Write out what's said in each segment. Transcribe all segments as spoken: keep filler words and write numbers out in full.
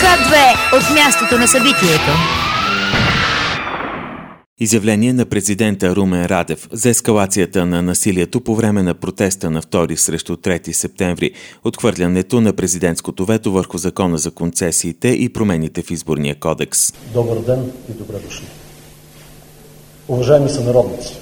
К две от мястото на събитието. Изявление на президента Румен Радев за ескалацията на насилието по време на протеста на втори срещу трети септември, отхвърлянето на президентското вето върху закона за концесиите и промените в изборния кодекс. Добър ден и добре дошли. Уважаеми сънародници,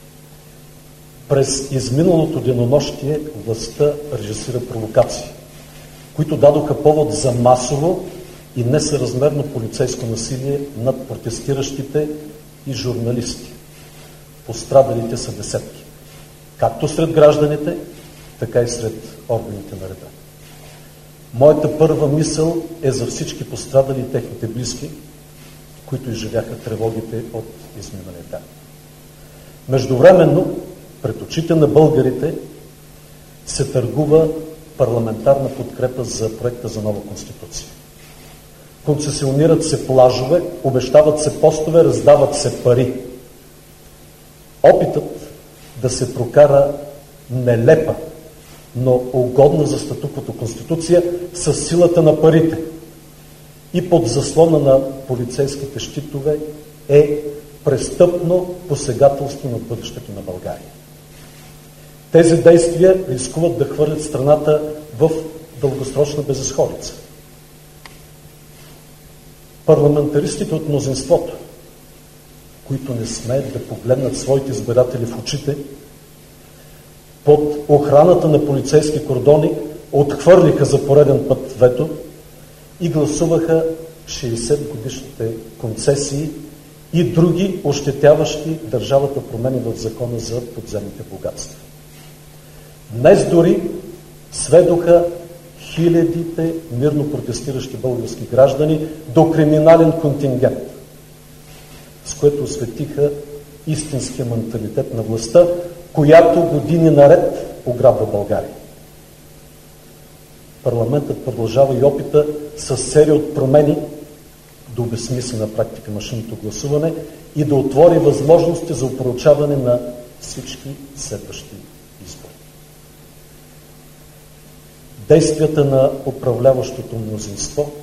през изминалото денонощие властта режисира провокации, които дадоха повод за масово и несъразмерно полицейско насилие над протестиращите и журналисти. Пострадалите са десетки, както сред гражданите, така и сред органите на реда. Моята първа мисъл е за всички пострадали и техните близки, които изживяха тревогите от изминалия ден. Междувременно, пред очите на българите се търгува парламентарна подкрепа за проекта за нова конституция. Концесионират се плажове, обещават се постове, раздават се пари. Опитът да се прокара нелепа, но угодна за статуквото конституция с силата на парите и под заслона на полицейските щитове е престъпно посегателство на бъдещето на България. Тези действия рискуват да хвърлят страната в дългосрочна безизходица. Парламентаристите от мнозинството, които не смеят да погледнат своите избиратели в очите, под охраната на полицейски кордони отхвърлиха за пореден път вето и гласуваха шейсет годишните концесии и други ощетяващи държавата промени в закона за подземните богатства. Днес дори сведоха хилядите мирно протестиращи български граждани до криминален контингент, с което осветиха истинския менталитет на властта, която години наред ограбва България. Парламентът продължава и опита с серия от промени да обезсмисли на практика машинното гласуване и да отвори възможности за опорочаване на всички следващи избори. Действията на управляващото мнозинство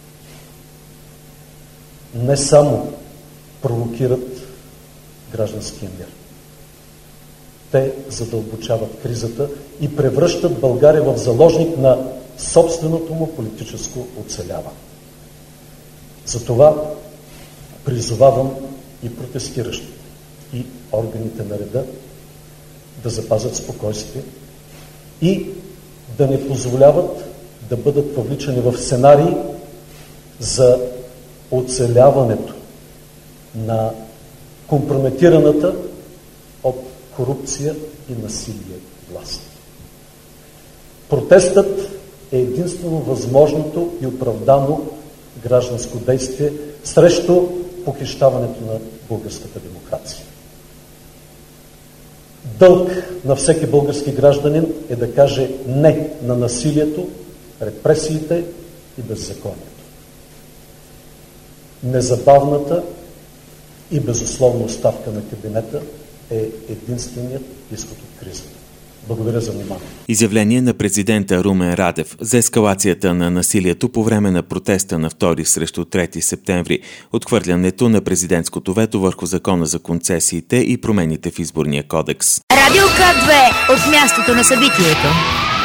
не само провокират гражданския мир. Те задълбочават кризата и превръщат България в заложник на собственото му политическо оцеляване. Затова призовавам и протестиращите, и органите на реда да запазят спокойствие и да не позволяват да бъдат въвличани в сценарии за оцеляването на компрометираната от корупция и насилие власт. Протестът е единствено възможното и оправдано гражданско действие срещу похищаването на българската демокрация. Дълг на всеки български гражданин е да каже не на насилието, репресиите и беззаконието. Незабавната и безусловна оставка на кабинета е единственият изход от кризата. Благодаря за внимание. Изявление на президента Румен Радев за ескалацията на насилието по време на протеста на втори срещу трети септември, отхвърлянето на президентското вето върху закона за концесиите и промените в изборния кодекс. Радио К две от мястото на събитието.